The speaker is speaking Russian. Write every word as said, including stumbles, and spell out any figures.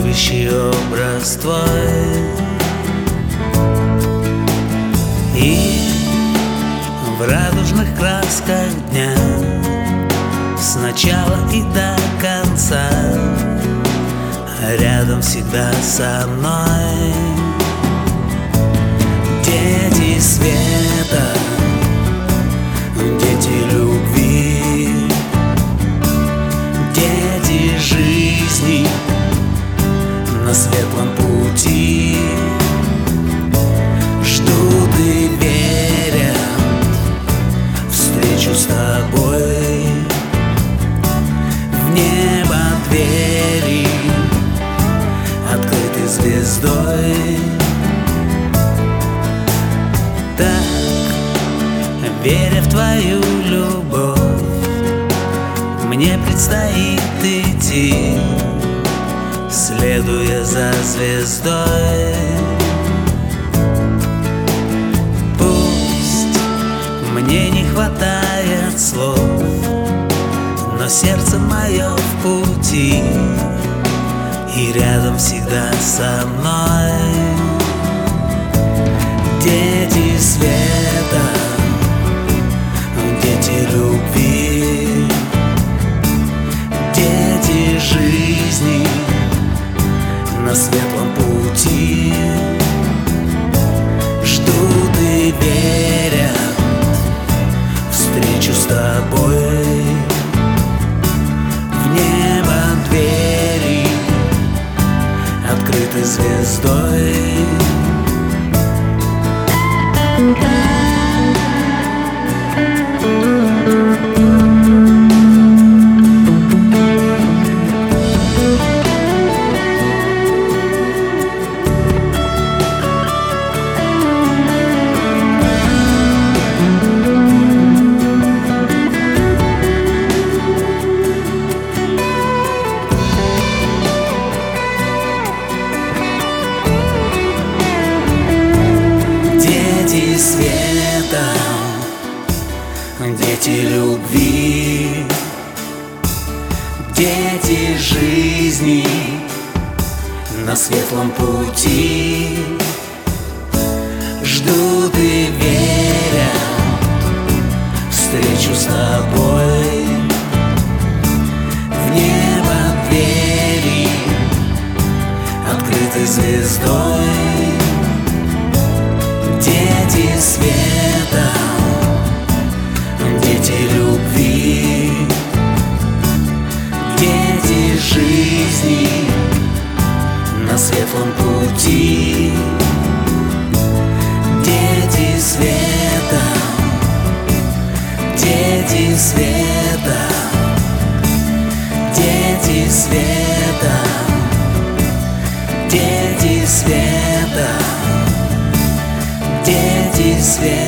любящий образ твой. И в радужных красках дня с начала и до конца рядом всегда со мной. Дети света, дети любви, дети жизни на светлом пути. Ждут и верят встречу с тобой. В небо двери открыты звездой. Так, веря в твою любовь, мне предстоит идти, следуя за звездой. Пусть мне не хватает слов, но сердце мое в пути и рядом всегда со мной. Дети света, дети любви, дети жизни на светлом пути. Ждут и верят встречу с тобой. В небо двери открыты звездой. Дети света, дети любви, дети жизни на светлом пути. Ждут и верят встречу с тобой. В небо двери открыты звездой. Дети света, дети любви, дети жизни на светлом пути. Дети света, дети света, дети света, дети света, дети света.